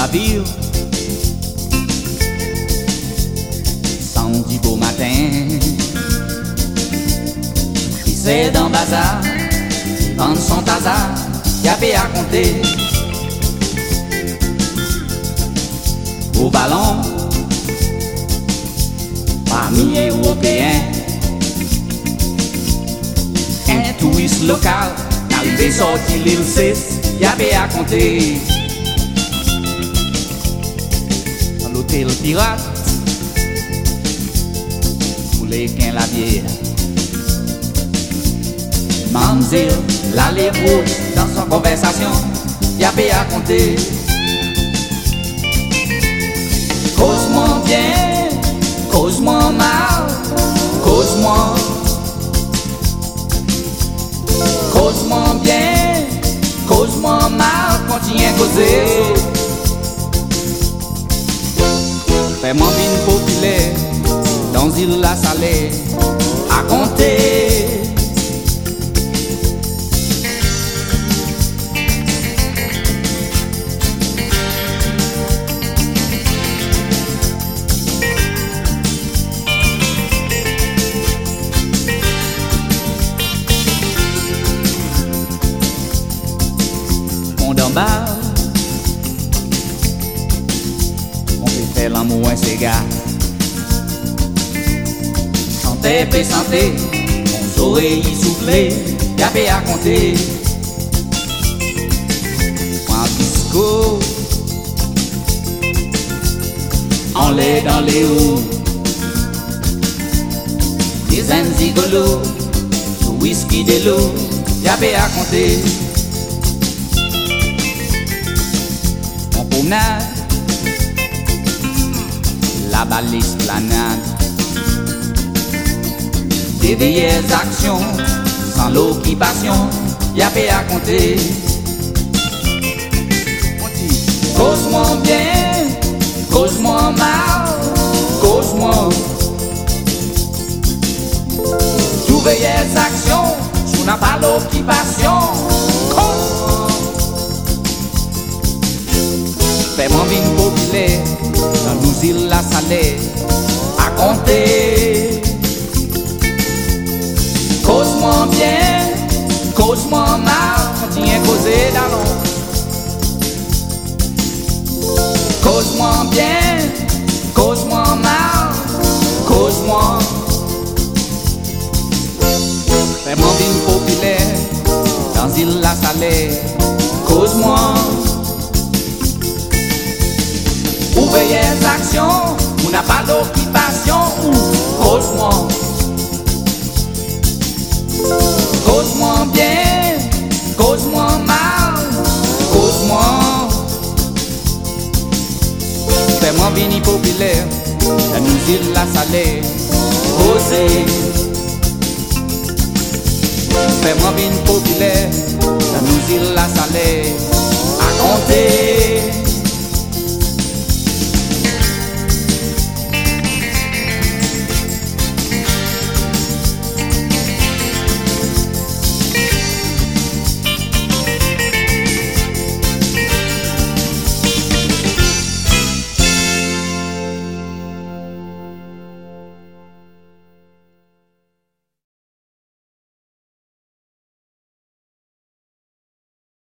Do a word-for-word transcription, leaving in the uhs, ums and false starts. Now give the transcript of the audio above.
ville. Samedi beau matin, il c'est dans le bazar, vendre son hasard, y avait à compter. Au ballon, parmi les Européens, un touriste local, arrivé sorti l'île six, y avait à compter. Dans l'hôtel pirate, pour les quins la bière. Mamzelle, la lèvre dans son conversation, y avait à compter. Cause-moi bien, cause-moi mal, cause-moi. Cause-moi bien, cause-moi mal, continue à causer. Fais-moi bien populaire, dans l'île la salée, à compter. D'en bas, on peut faire l'amour un cigare. Santé, paix, santé, mon soleil soufflé, y'avait à compter. En disco, on l'est dans les hauts, des zigolos, sous whisky de l'eau, y'avait à compter. La balise planade, des vieilles actions sans l'occupation, y avait à compter. Cause-moi bien, cause-moi mal, cause-moi. Toutes vieilles actions, sous n'a pas l'occupation. Fais-moi bien populaire, dans nos îles la salée, à compter. Cause-moi bien, cause-moi mal, continue à causer d'allons. Cause-moi bien, cause-moi mal, cause-moi. Fais-moi bien populaire, dans l'île la salée, cause-moi. Ouvrières actions, on n'a pas d'occupation, cause-moi. Cause-moi bien, cause-moi mal, cause-moi. Fais-moi venir populaire, la nous île la salée, causer. Fais-moi venir populaire, la nous île la salée, à compter.